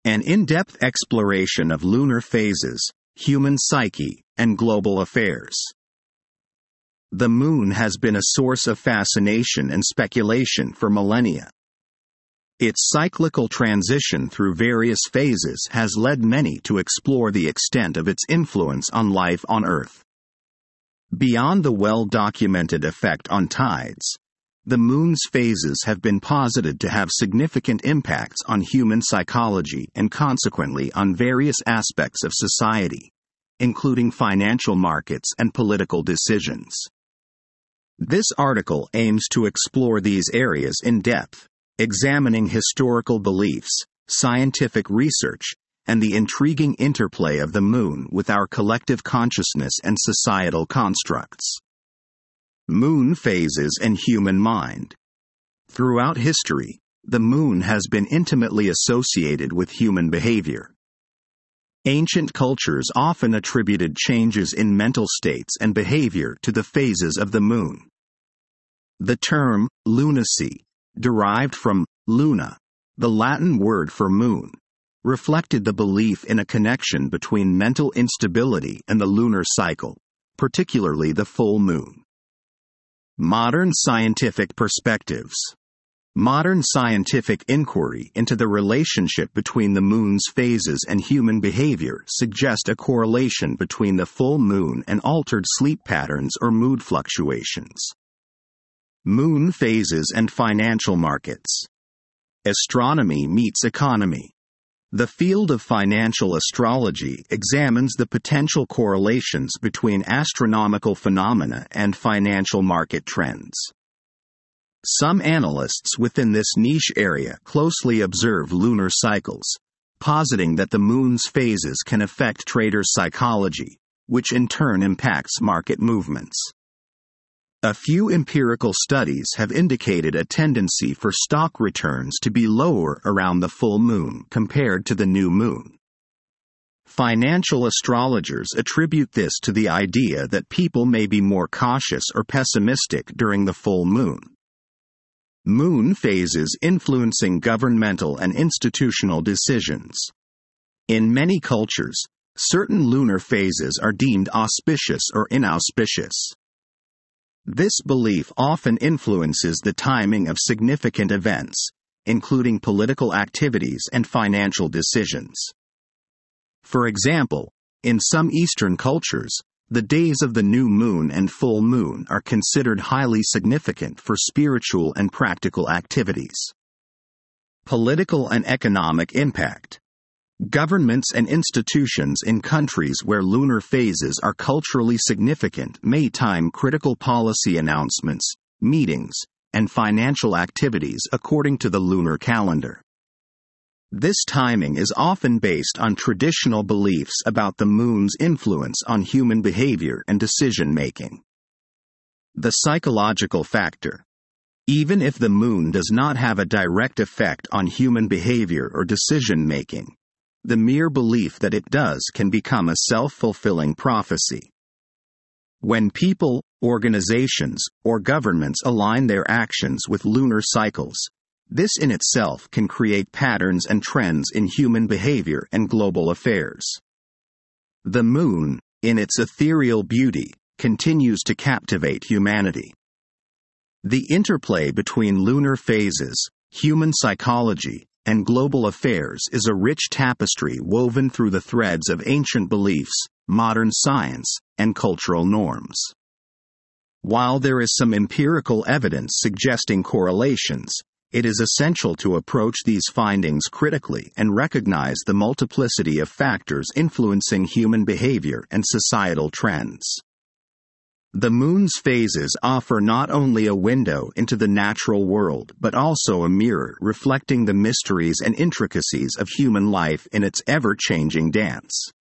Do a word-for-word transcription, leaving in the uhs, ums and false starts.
An in-depth exploration of lunar phases, human psyche, and global affairs. The moon has been a source of fascination and speculation for millennia. Its cyclical transition through various phases has led many to explore the extent of its influence on life on Earth. Beyond the well-documented effect on tides, the moon's phases have been posited to have significant impacts on human psychology and consequently on various aspects of society, including financial markets and political decisions. This article aims to explore these areas in depth, examining historical beliefs, scientific research, and the intriguing interplay of the moon with our collective consciousness and societal constructs. Moon phases and human mind. Throughout history, the moon has been intimately associated with human behavior. Ancient cultures often attributed changes in mental states and behavior to the phases of the moon. The term lunacy, derived from luna, the Latin word for moon, reflected the belief in a connection between mental instability and the lunar cycle, particularly the full moon. Modern scientific perspectives. Modern scientific inquiry into the relationship between the moon's phases and human behavior suggest a correlation between the full moon and altered sleep patterns or mood fluctuations. Moon phases and financial markets. Astronomy meets economy. The field of financial astrology examines the potential correlations between astronomical phenomena and financial market trends. Some analysts within this niche area closely observe lunar cycles, positing that the moon's phases can affect traders' psychology, which in turn impacts market movements. A few empirical studies have indicated a tendency for stock returns to be lower around the full moon compared to the new moon. Financial astrologers attribute this to the idea that people may be more cautious or pessimistic during the full moon. Moon phases influencing governmental and institutional decisions. In many cultures, certain lunar phases are deemed auspicious or inauspicious. This belief often influences the timing of significant events, including political activities and financial decisions. For example, in some Eastern cultures, the days of the new moon and full moon are considered highly significant for spiritual and practical activities. Political and economic impact. Governments and institutions in countries where lunar phases are culturally significant may time critical policy announcements, meetings, and financial activities according to the lunar calendar. This timing is often based on traditional beliefs about the moon's influence on human behavior and decision-making. The psychological factor. Even if the moon does not have a direct effect on human behavior or decision-making, the mere belief that it does can become a self-fulfilling prophecy. When people, organizations, or governments align their actions with lunar cycles, this in itself can create patterns and trends in human behavior and global affairs. The moon, in its ethereal beauty, continues to captivate humanity. The interplay between lunar phases, human psychology, and global affairs is a rich tapestry woven through the threads of ancient beliefs, modern science, and cultural norms. While there is some empirical evidence suggesting correlations, it is essential to approach these findings critically and recognize the multiplicity of factors influencing human behavior and societal trends. The moon's phases offer not only a window into the natural world but also a mirror reflecting the mysteries and intricacies of human life in its ever-changing dance.